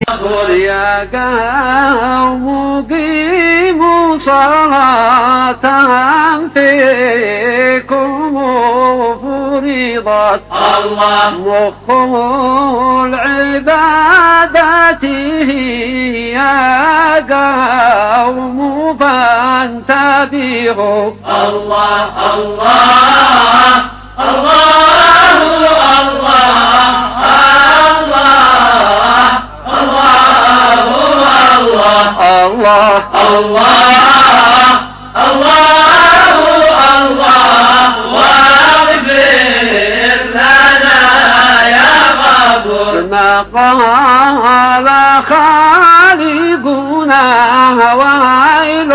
قل يا قوم قيموا صلاة فيكم فريضة الله مخ العبادة يا قوم فانتبهوا الله الله الله الله الله الله الله واغفر لنا يا غفور ما قال خالقنا ويل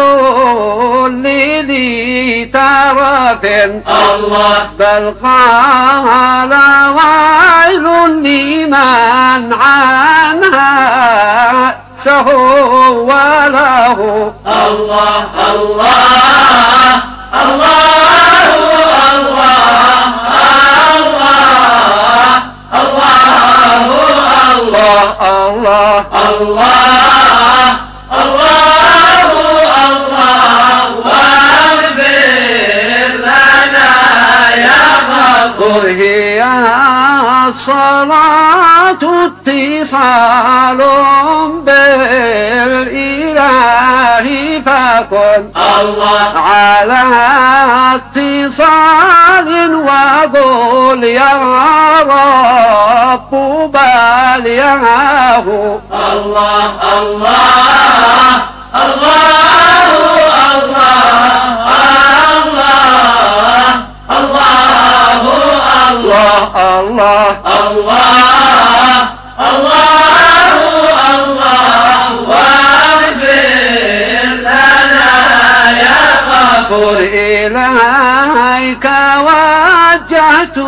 لذي ترف الله بل قال ويل لمن عنها سهو وله الله الله الله الله الله الله الله الله الله واغفر لنا يا غفور هي الصلاة اتصال بالإله فكن الله على اتصال وقل يا رب بالياه الله الله الله الله الله الله الله الله واغفر لنا يا غفور إليك وجهت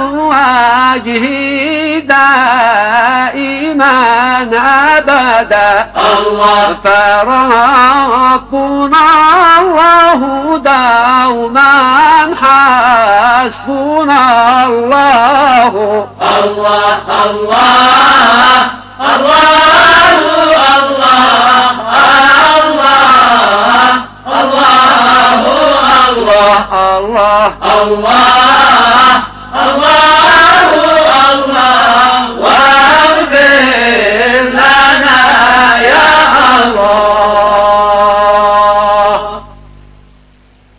وجهي دائما أبدا الله فربنا الله دوما حسبنا الله الله الله الله الله الله الله واغفر لنا يا الله